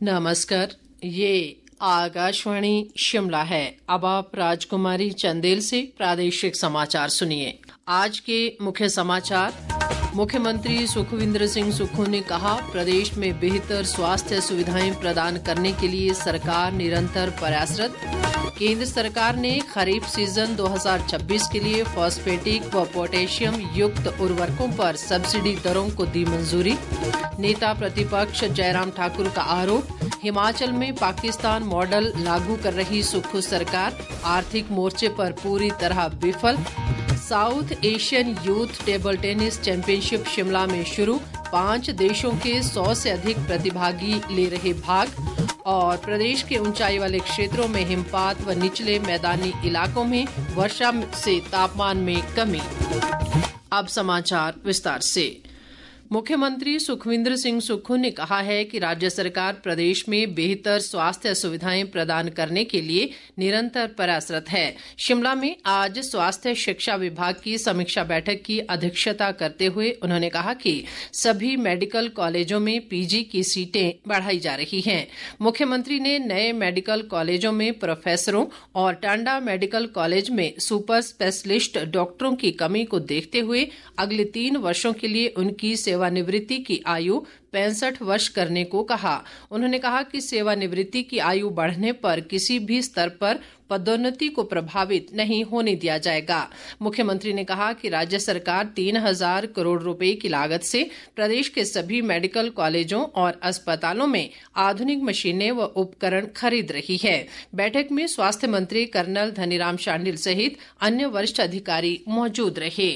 नमस्कार, ये आकाशवाणी शिमला है। अब आप राजकुमारी चंदेल से प्रादेशिक समाचार सुनिए। आज के मुख्य समाचार। मुख्यमंत्री सुखविंदर सिंह सुक्खू ने कहा, प्रदेश में बेहतर स्वास्थ्य सुविधाएं प्रदान करने के लिए सरकार निरंतर प्रयासरत। केंद्र सरकार ने खरीफ सीजन 2026 के लिए फॉस्फेटिक व पोटेशियम युक्त उर्वरकों पर सब्सिडी दरों को दी मंजूरी। नेता प्रतिपक्ष जयराम ठाकुर का आरोप, हिमाचल में पाकिस्तान मॉडल लागू कर रही सुक्खू सरकार आर्थिक मोर्चे पर पूरी तरह विफल। South Asian youth table tennis championship Shimla में शुरू, 5 देशों के 100 से अधिक प्रतिभागी ले रहे भाग। और प्रदेश के ऊंचाई वाले क्षेत्रों में हिमपात व निचले मैदानी इलाकों में वर्षा से तापमान में कमी। अब समाचार विस्तार से। मुख्यमंत्री सुखविंदर सिंह सुक्खू ने कहा है कि राज्य सरकार प्रदेश में बेहतर स्वास्थ्य सुविधाएं प्रदान करने के लिए निरंतर प्रयासरत है। शिमला में आज स्वास्थ्य शिक्षा विभाग की समीक्षा बैठक की अध्यक्षता करते हुए उन्होंने कहा कि सभी मेडिकल कॉलेजों में पीजी की सीटें बढ़ाई जा रही हैं। मुख्यमंत्री ने नए मेडिकल कॉलेजों में प्रोफेसरों और टांडा मेडिकल कॉलेज में सुपर स्पेशलिस्ट डॉक्टरों की कमी को देखते हुए अगले 3 वर्षों के लिए उनकी सेवानिवृत्ति की आयु 65 वर्ष करने को कहा। उन्होंने कहा कि सेवानिवृत्ति की आयु बढ़ने पर किसी भी स्तर पर पदोन्नति को प्रभावित नहीं होने दिया जाएगा। मुख्यमंत्री ने कहा कि राज्य सरकार 3000 करोड़ रुपए की लागत से प्रदेश के सभी मेडिकल कॉलेजों और अस्पतालों में आधुनिक मशीनें व उपकरण खरीद रही है। बैठक में स्वास्थ्य मंत्री कर्नल धनीराम शांडिल सहित अन्य वरिष्ठ अधिकारी मौजूद रहे।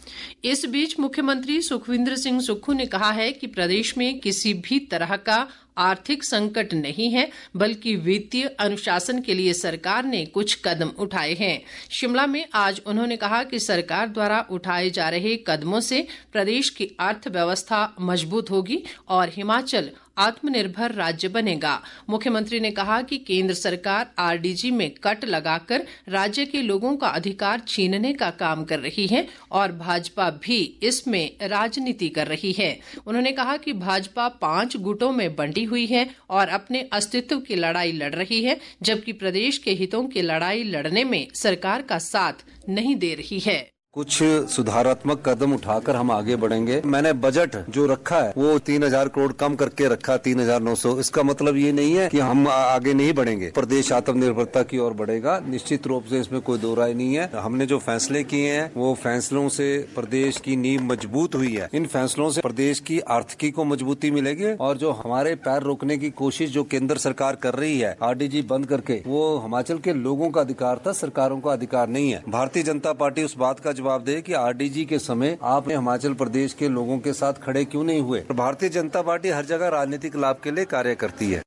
इस बीच मुख्यमंत्री सुखविंदर सिंह सुक्खू ने कहा है कि प्रदेश में किसी भी तरह का आर्थिक संकट नहीं है, बल्कि वित्तीय अनुशासन के लिए सरकार ने कुछ कदम उठाए हैं। शिमला में आज उन्होंने कहा कि सरकार द्वारा उठाए जा रहे कदमों से प्रदेश की अर्थव्यवस्था मजबूत होगी और हिमाचल आत्मनिर्भर राज्य बनेगा। मुख्यमंत्री ने कहा कि केंद्र सरकार आरडीजी में कट लगाकर राज्य के लोगों का अधिकार छीनने का काम कर रही है और भाजपा भी इसमें राजनीति कर रही है। उन्होंने कहा कि भाजपा 5 गुटों में बंटी हुई है और अपने अस्तित्व की लड़ाई लड़ रही है, जबकि प्रदेश के हितों की लड़ाई लड़ने में सरकार का साथ नहीं दे रही है। कुछ सुधारात्मक कदम उठाकर हम आगे बढ़ेंगे। मैंने बजट जो रखा है वो 3000 करोड़ कम करके रखा, 3900। इसका मतलब ये नहीं है कि हम आगे नहीं बढ़ेंगे। प्रदेश आत्मनिर्भरता की ओर बढ़ेगा, निश्चित रूप से इसमें कोई दो राय नहीं है। हमने जो फैसले किए हैं वो फैसलों से प्रदेश की नींव मजबूत हुई है। इन फैसलों से प्रदेश की आर्थिकी को मजबूती मिलेगी और जो हमारे पैर रोकने की कोशिश जो केंद्र सरकार कर रही है आरडीजी बंद करके, वो हिमाचल के लोगों का अधिकार था, सरकारों का अधिकार नहीं है। भारतीय जनता पार्टी उस बात का जवाब दे कि आरडीजी के समय आप हिमाचल प्रदेश के लोगों के साथ खड़े क्यों नहीं हुए। भारतीय जनता पार्टी हर जगह राजनीतिक लाभ के लिए कार्य करती है।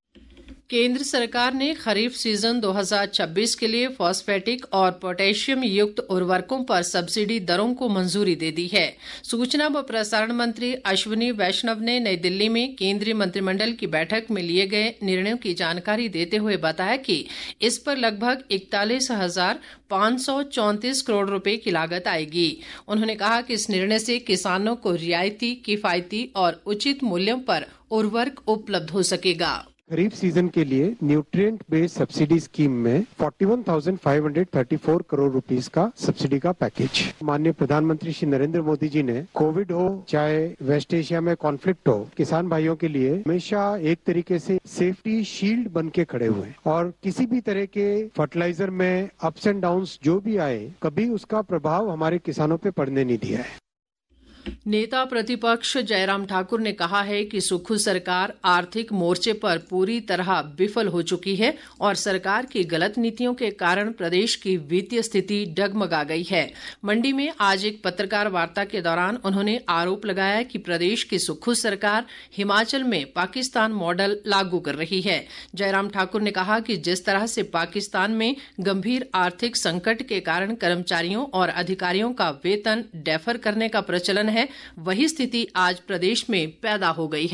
केंद्र सरकार ने खरीफ सीजन 2026 के लिए फॉस्फेटिक और पोटेशियम युक्त उर्वरकों पर सब्सिडी दरों को मंजूरी दे दी है। सूचना व प्रसारण मंत्री अश्विनी वैष्णव ने नई दिल्ली में केंद्रीय मंत्रिमंडल की बैठक में लिए गए निर्णयों की जानकारी देते हुए बताया कि इस पर लगभग 41,534 करोड़ रुपए की लागत आएगी। उन्होंने कहा कि इस निर्णय से किसानों को रियायती, किफायती और उचित मूल्यों पर उर्वरक उपलब्ध हो सकेगा। खरीफ सीजन के लिए न्यूट्रिएंट बेस्ड सब्सिडी स्कीम में 41,534 करोड़ रुपीस का सब्सिडी का पैकेज। माननीय प्रधानमंत्री श्री नरेंद्र मोदी जी ने कोविड हो चाहे वेस्ट एशिया में कॉन्फ्लिक्ट हो, किसान भाइयों के लिए हमेशा एक तरीके से सेफ्टी शील्ड बन के खड़े हुए और किसी भी तरह के फर्टिलाइजर में अप्स एंड डाउन्स जो भी आए, कभी उसका प्रभाव हमारे किसानों पे पड़ने नहीं दिया है। नेता प्रतिपक्ष जयराम ठाकुर ने कहा है कि सुक्खू सरकार आर्थिक मोर्चे पर पूरी तरह विफल हो चुकी है और सरकार की गलत नीतियों के कारण प्रदेश की वित्तीय स्थिति डगमगा गई है। मंडी में आज एक पत्रकार वार्ता के दौरान उन्होंने आरोप लगाया कि प्रदेश की सुक्खू सरकार हिमाचल में पाकिस्तान मॉडल लागू कर रही है। जयराम ठाकुर ने कहा कि जिस तरह से पाकिस्तान में गंभीर आर्थिक संकट के कारण कर्मचारियों और अधिकारियों का वेतन डेफर करने का प्रचलन है, वही स्थिति आज प्रदेश में पैदा हो गई है।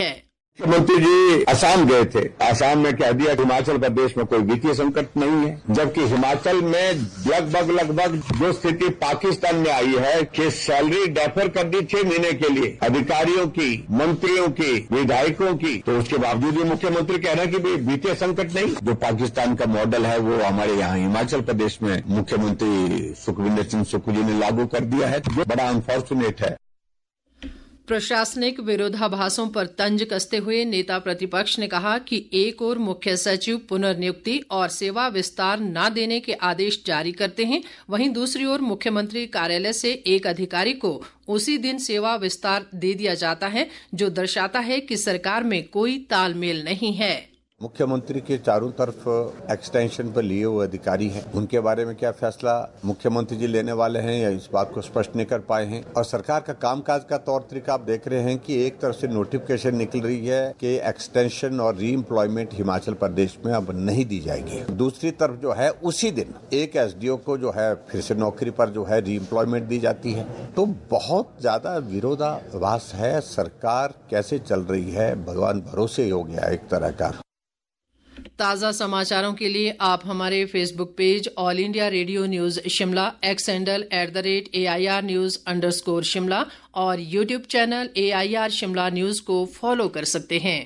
मुख्यमंत्री जी असम गए थे। असम में कह दिया कि हिमाचल प्रदेश में कोई वित्तीय संकट नहीं है, जबकि हिमाचल में लगभग जो स्थिति पाकिस्तान में आई है कि सैलरी डेफर कर दी 6 महीने के लिए अधिकारियों की, मंत्रियों की, विधायकों की, तो उसके बावजूद भी मुख्यमंत्री कह रहे हैं कि वित्तीय संकट नहीं। जो पाकिस्तान का मॉडल है वो हमारे यहाँ हिमाचल प्रदेश में मुख्यमंत्री सुखविंदर सिंह सुक्खू जी ने लागू कर दिया है, जो बड़ा अनफॉर्चुनेट है। प्रशासनिक विरोधाभासों पर तंज कसते हुए नेता प्रतिपक्ष ने कहा कि एक ओर मुख्य सचिव पुनर्नियुक्ति और सेवा विस्तार न देने के आदेश जारी करते हैं, वहीं दूसरी ओर मुख्यमंत्री कार्यालय से एक अधिकारी को उसी दिन सेवा विस्तार दे दिया जाता है, जो दर्शाता है कि सरकार में कोई तालमेल नहीं है। मुख्यमंत्री के चारों तरफ एक्सटेंशन पर लिए हुए अधिकारी हैं, उनके बारे में क्या फैसला मुख्यमंत्री जी लेने वाले हैं या इस बात को स्पष्ट नहीं कर पाए हैं। और सरकार का कामकाज का तौर तरीका आप देख रहे हैं कि एक तरफ से नोटिफिकेशन निकल रही है कि एक्सटेंशन और री एम्प्लॉयमेंट हिमाचल प्रदेश में अब नहीं दी जाएगी, दूसरी तरफ जो है उसी दिन एक एसडीओ को जो है फिर से नौकरी पर जो है री एम्प्लॉयमेंट दी जाती है। तो बहुत ज्यादा विरोधाभास है। सरकार कैसे चल रही है भगवान भरोसे हो गया एक तरह का। ताज़ा समाचारों के लिए आप हमारे Facebook page All India Radio News Shimla, X handle @AIR News _ और YouTube channel AIR Shimla news को फॉलो कर सकते हैं।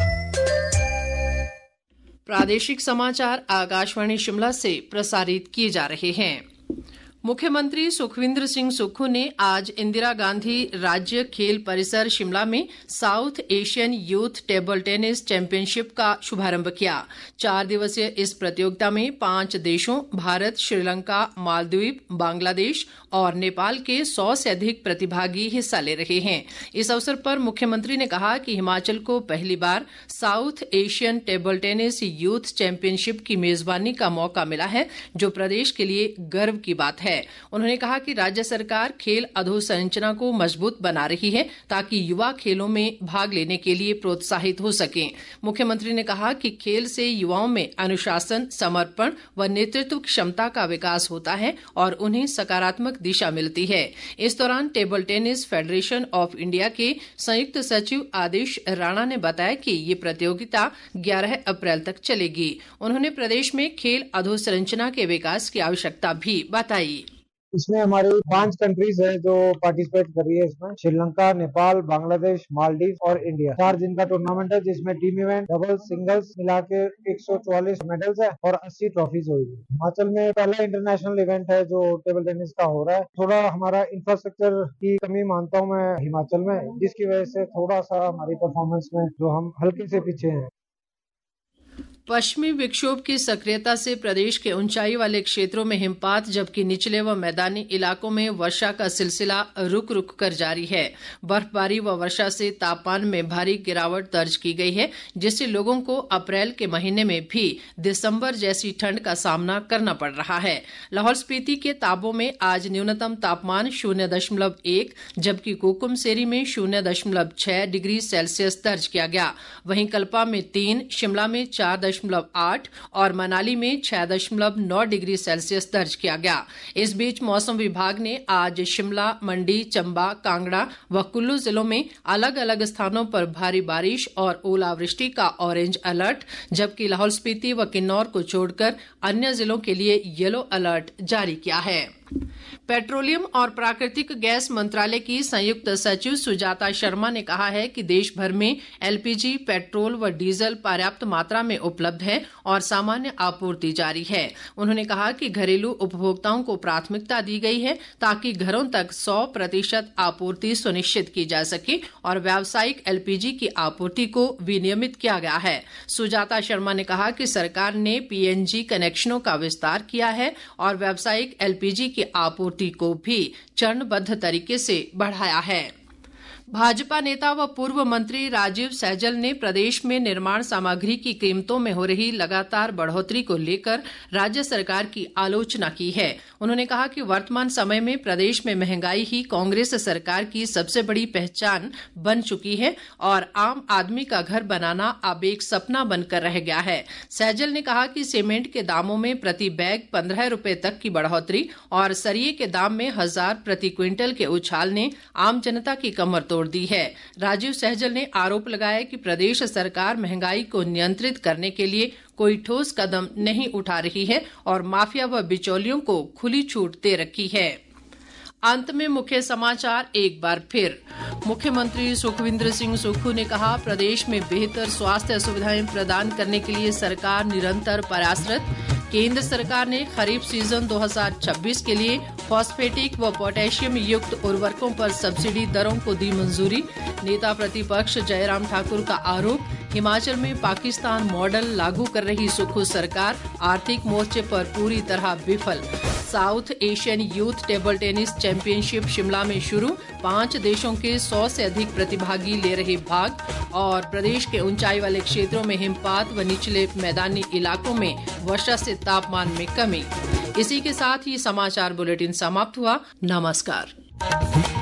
प्रादेशिक समाचार आकाशवाणी शिमला से प्रसारित किए जा रहे हैं। मुख्यमंत्री सुखविंदर सिंह सुक्खू ने आज इंदिरा गांधी राज्य खेल परिसर शिमला में South Asian youth table tennis championship का शुभारंभ किया। 4 दिवसीय इस प्रतियोगिता में 5 देशों भारत, श्रीलंका, मालदीव, बांग्लादेश और नेपाल के 100 से अधिक प्रतिभागी हिस्सा ले रहे हैं। इस अवसर पर मुख्यमंत्री ने कहा कि हिमाचल को पहली बार South Asian table tennis youth championship की मेजबानी का मौका मिला है, जो प्रदेश के लिए गर्व की बात है। उन्होंने कहा कि राज्य सरकार खेल अधोसंरचना को मजबूत बना रही है ताकि युवा खेलों में भाग लेने के लिए प्रोत्साहित हो सकें। मुख्यमंत्री ने कहा कि खेल से युवाओं में अनुशासन, समर्पण व नेतृत्व क्षमता का विकास होता है और उन्हें सकारात्मक दिशा मिलती है। इस दौरान table tennis federation of India के संयुक्त सचिव आदेश राणा ने बताया कि ये प्रतियोगिता 11 अप्रैल तक चलेगी। उन्होंने प्रदेश में खेल अधोसंरचना के विकास की आवश्यकता भी बताई। इसमें हमारी 5 कंट्रीज है जो पार्टिसिपेट कर रही है। इसमें श्रीलंका, नेपाल, बांग्लादेश, मालदीव और इंडिया। 4 दिन का टूर्नामेंट है जिसमें टीम इवेंट, डबल, सिंगल्स मिला के 144 मेडल्स है और 80 ट्रॉफीज होगी। हिमाचल में पहला इंटरनेशनल इवेंट है जो टेबल टेनिस का हो रहा है। थोड़ा हमारा इंफ्रास्ट्रक्चर की कमी मानता हूँ मैं हिमाचल में, जिसकी वजह से थोड़ा सा हमारी परफॉर्मेंस में जो हम हल्के से पीछे हैं। पश्चिमी विक्षोभ की सक्रियता से प्रदेश के ऊंचाई वाले क्षेत्रों में हिमपात, जबकि निचले व मैदानी इलाकों में वर्षा का सिलसिला रुक रुक कर जारी है। बर्फबारी व वर्षा से तापमान में भारी गिरावट दर्ज की गई है, जिससे लोगों को अप्रैल के महीने में भी दिसंबर जैसी ठंड का सामना करना पड़ रहा है। लाहौल स्पीति के ताबो में आज न्यूनतम तापमान 0.1, जबकि कोकुमसेरी में 0.6 डिग्री सेल्सियस दर्ज किया गया। वहीं कल्पा में 3, शिमला में 4.8 और मनाली में 6.9 डिग्री सेल्सियस दर्ज किया गया। इस बीच मौसम विभाग ने आज शिमला, मंडी, चंबा, कांगड़ा व कुल्लू जिलों में अलग अलग स्थानों पर भारी बारिश और ओलावृष्टि का ऑरेंज अलर्ट, जबकि लाहौल स्पीति व किन्नौर को छोड़कर अन्य जिलों के लिए येलो अलर्ट जारी किया है। पेट्रोलियम और प्राकृतिक गैस मंत्रालय की संयुक्त सचिव सुजाता शर्मा ने कहा है कि देश भर में एलपीजी, पेट्रोल व डीजल पर्याप्त मात्रा में उपलब्ध है और सामान्य आपूर्ति जारी है। उन्होंने कहा कि घरेलू उपभोक्ताओं को प्राथमिकता दी गई है ताकि घरों तक 100% आपूर्ति सुनिश्चित की जा सके और व्यावसायिक एलपीजी की आपूर्ति को विनियमित किया गया है। सुजाता शर्मा ने कहा कि सरकार ने पीएनजी कनेक्शनों का विस्तार किया है और व्यावसायिक एलपीजी की आपूर्ति को भी चरणबद्ध तरीके से बढ़ाया है। भाजपा नेता व पूर्व मंत्री राजीव सैजल ने प्रदेश में निर्माण सामग्री की कीमतों में हो रही लगातार बढ़ोतरी को लेकर राज्य सरकार की आलोचना की है। उन्होंने कहा कि वर्तमान समय में प्रदेश में महंगाई ही कांग्रेस सरकार की सबसे बड़ी पहचान बन चुकी है और आम आदमी का घर बनाना अब एक सपना बनकर रह गया है। सैजल ने कहा कि सीमेंट के दामों में प्रति बैग 15 रुपए तक की बढ़ोतरी और सरिये के दाम में 1000 प्रति क्विंटल के उछाल ने आम जनता की कमर तोड़ दी है। राजीव सहजल ने आरोप लगाया कि प्रदेश सरकार महंगाई को नियंत्रित करने के लिए कोई ठोस कदम नहीं उठा रही है और माफिया व बिचौलियों को खुली छूट दे रखी है। अंत में मुख्य समाचार एक बार फिर। मुख्यमंत्री सुखविंदर सिंह सुक्खू ने कहा, प्रदेश में बेहतर स्वास्थ्य सुविधाएं प्रदान करने के लिए सरकार निरंतर प्रयासरत। केंद्र सरकार ने खरीफ सीजन 2026 के लिए फॉस्फेटिक व पोटेशियम युक्त उर्वरकों पर सब्सिडी दरों को दी मंजूरी। नेता प्रतिपक्ष जयराम ठाकुर का आरोप, हिमाचल में पाकिस्तान मॉडल लागू कर रही सुक्खू सरकार आर्थिक मोर्चे पर पूरी तरह विफल। South Asian youth table tennis championship Shimla में शुरू, 5 देशों के 100 से अधिक प्रतिभागी ले रहे भाग। और प्रदेश के ऊंचाई वाले क्षेत्रों में हिमपात व निचले मैदानी इलाकों में वर्षा से तापमान में कमी। इसी के साथ ही समाचार बुलेटिन समाप्त हुआ। नमस्कार।